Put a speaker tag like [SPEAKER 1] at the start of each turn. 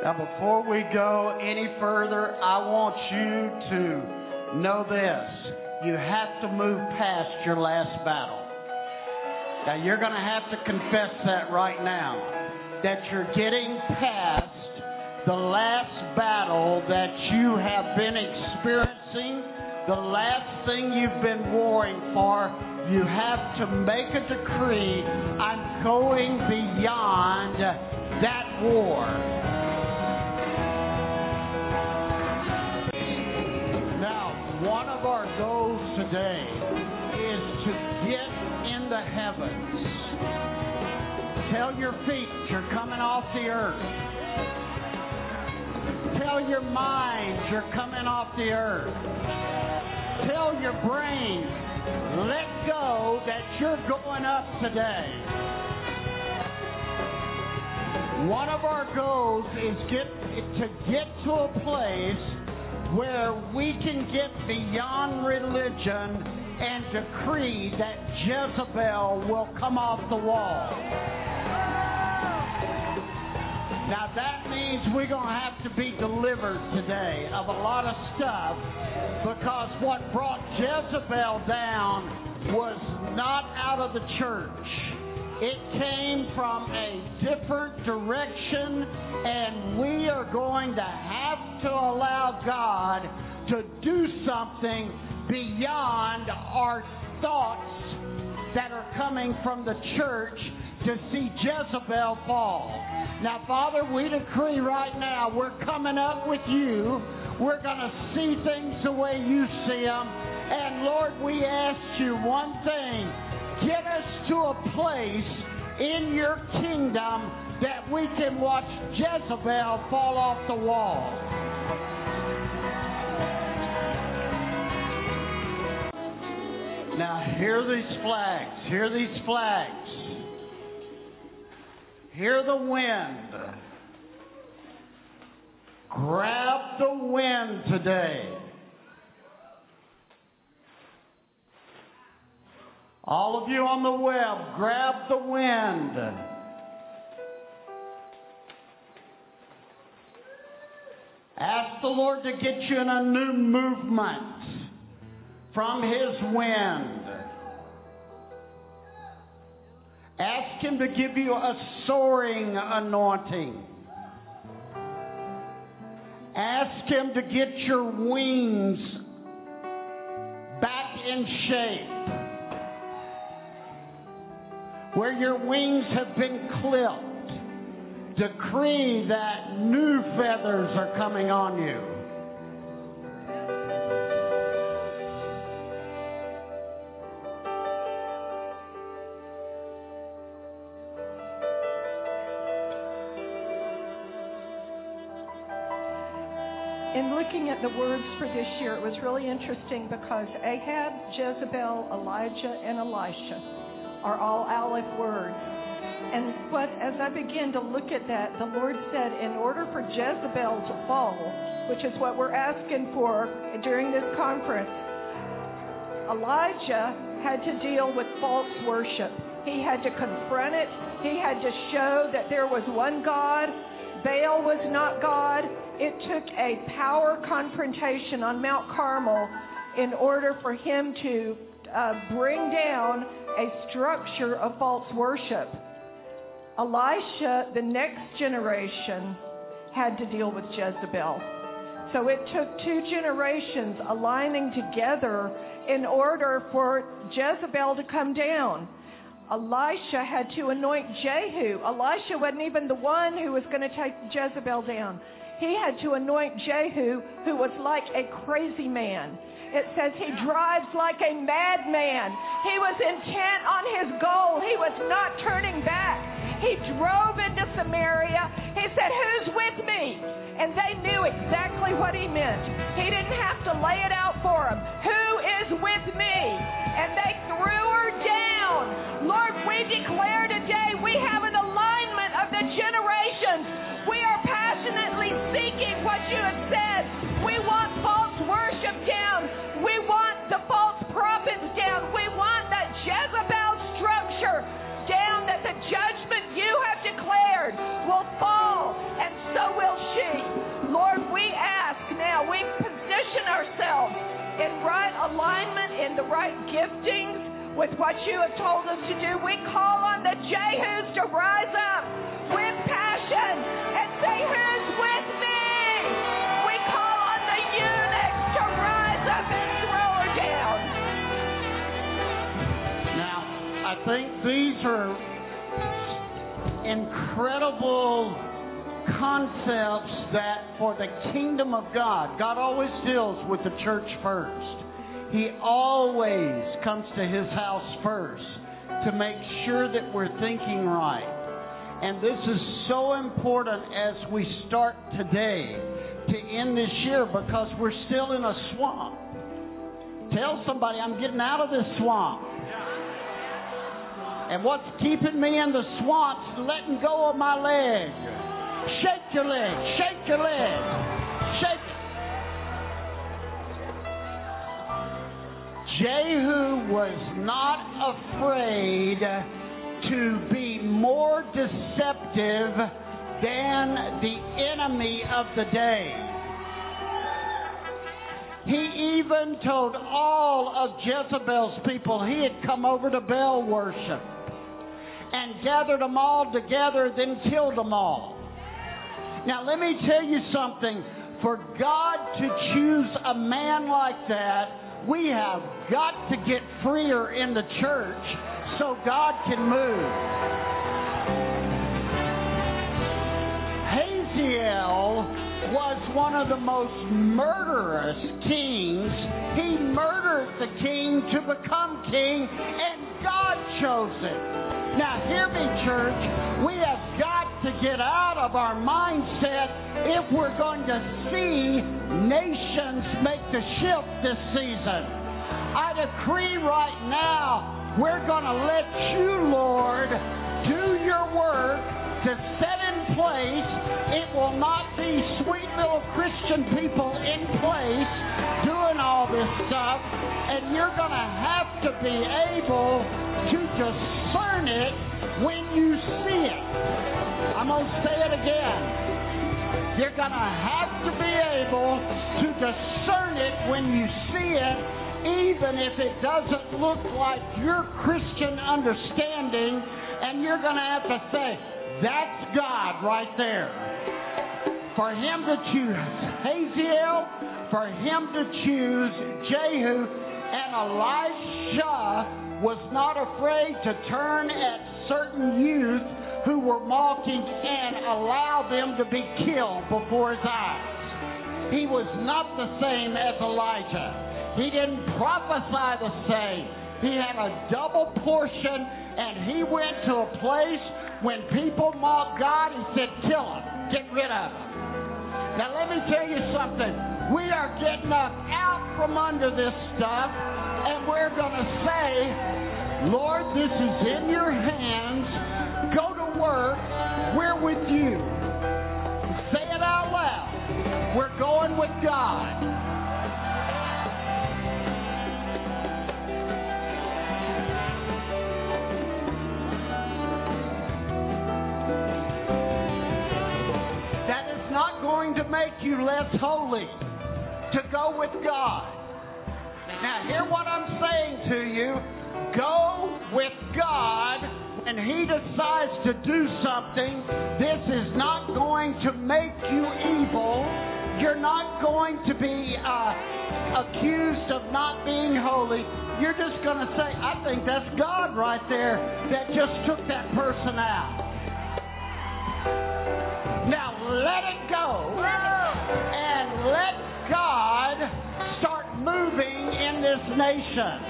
[SPEAKER 1] Now, before we go any further, I want you to know this. You have to move past your last battle. Now, you're going to have to confess that right now, that you're getting past the last battle that you have been experiencing, the last thing you've been warring for. You have to make a decree, I'm going beyond that war. Now, one of our goals today is to get in the heavens. Tell your feet you're coming off the earth. Tell your mind you're coming off the earth. Tell your brain, let go that you're going up today. One of our goals is to get to a place where we can get beyond religion and decree that Jezebel will come off the wall. Now that means we're going to have to be delivered today of a lot of stuff, because what brought Jezebel down was not out of the church. It came from a different direction, and we are going to have to allow God to do something beyond our thoughts that are coming from the church to see Jezebel fall. Now, Father, we decree right now we're coming up with you. We're going to see things the way you see them. And, Lord, we ask you one thing. Get us to a place in your kingdom that we can watch Jezebel fall off the wall. Now, hear these flags. Hear these flags. Hear the wind. Grab the wind today. All of you on the web, grab the wind. Ask the Lord to get you in a new movement from His wind. Ask Him to give you a soaring anointing. Ask Him to get your wings back in shape. Where your wings have been clipped, decree that new feathers are coming on you.
[SPEAKER 2] In looking at the words for this year, it was really interesting because Ahab, Jezebel, Elijah, and Elisha are all Aleph words. And as I began to look at that, the Lord said, in order for Jezebel to fall, which is what we're asking for during this conference, Elijah had to deal with false worship. He had to confront it. He had to show that there was one God. Baal was not God. It took a power confrontation on Mount Carmel in order for him to bring down a structure of false worship. Elisha, the next generation, had to deal with Jezebel. So it took 2 generations aligning together in order for Jezebel to come down. Elisha had to anoint Jehu. Elisha wasn't even the one who was going to take Jezebel down. He had to anoint Jehu, who was like a crazy man. It says he drives like a madman. He was intent on his goal. He was not turning back. He drove into Samaria. He said, "Who's with me?" And they knew exactly what he meant. He didn't have to lay it out for them. "Who is with me?" And they threw her down. Lord, we declare today we have an alignment of the generations. We are passionately seeking what you have said. We want false worship down. We want the false prophets down. We want that Jezebel structure down, that the judgment you have declared will fall, and so will she. right giftings with what you have told us to do. We call on the Jehus to rise up with passion and say, who's with me? We call on the eunuchs to rise up and throw her down.
[SPEAKER 1] Now, I think these are incredible concepts that for the kingdom of God, God always deals with the church first. He always comes to his house first to make sure that we're thinking right. And this is so important as we start today to end this year, because we're still in a swamp. Tell somebody, I'm getting out of this swamp. And what's keeping me in the swamp is letting go of my leg. Shake your leg, shake your leg, shake it. Jehu was not afraid to be more deceptive than the enemy of the day. He even told all of Jezebel's people he had come over to Baal worship and gathered them all together, then killed them all. Now let me tell you something. For God to choose a man like that, we have got to get freer in the church so God can move. Hazael was one of the most murderous kings. He murdered the king to become king, and God chose it. Now hear me, church. We have got to get out of our mindset if we're going to see nations make the shift this season. I decree right now, we're going to let you, Lord, do your work to set in place. It will not be sweet little Christian people in place doing all this stuff, and you're going to have to be able to discern it when you see it. I'm going to say it again. You're going to have to be able to discern it when you see it, even if it doesn't look like your Christian understanding, and you're going to have to say, that's God right there. For him to choose Hazael, for him to choose Jehu, and Elisha was not afraid to turn at certain youth who were mocking and allow them to be killed before his eyes. He was not the same as Elijah. He didn't prophesy the same. He had a double portion, and he went to a place when people mocked God, he said, kill him, get rid of him. Now let me tell you something. We are getting up out from under this stuff, and we're going to say, Lord, this is in your hands. Go to work. We're with you. Say it out loud. We're going with God. That is not going to make you less holy to go with God. Now hear what I'm saying to you. Go with God. And he decides to do something, this is not going to make you evil. You're not going to be accused of not being holy. You're just going to say, I think that's God right there that just took that person out. Now let it go and let God start moving in this nation.